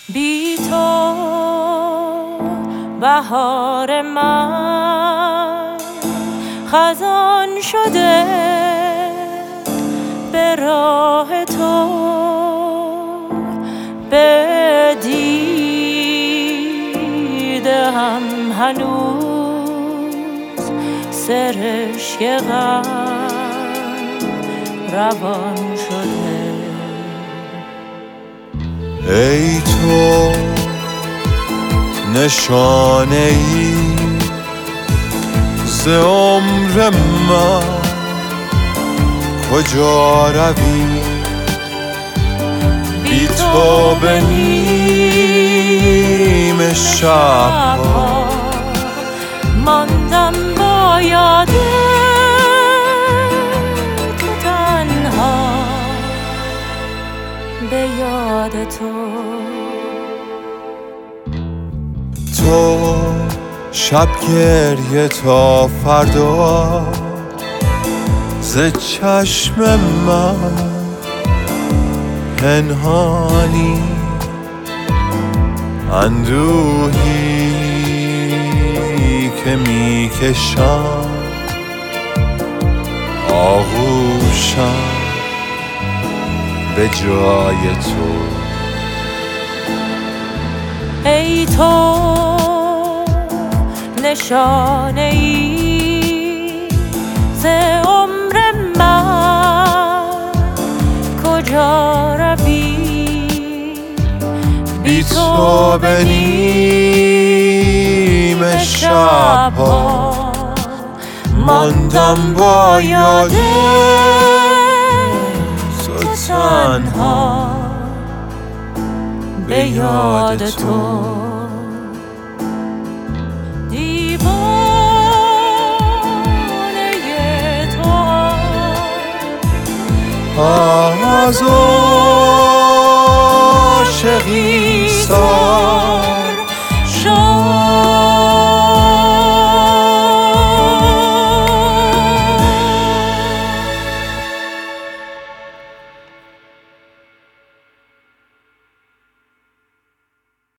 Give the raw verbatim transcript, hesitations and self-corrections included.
بی تو بهار من خزان شده، به راه تو به دیده هم هنوز سرشک غم روان شده. ای تو نشانه ای ز عمر من، کجا روی؟ بی تو به نیم شب ماندم با یاد تو، تنها به یاد تو. تو شب گریه تا فردا ز چشم من پنهانی، اندوهی که میکشم آغوشم به جای تو. ای تو نشانه ای ز عمر من، کجا روی؟ بی تو به نیم شب‌ها ماندم با یاد تو، تنها به یاد تو. دیوانه تو از عاشقی ساخته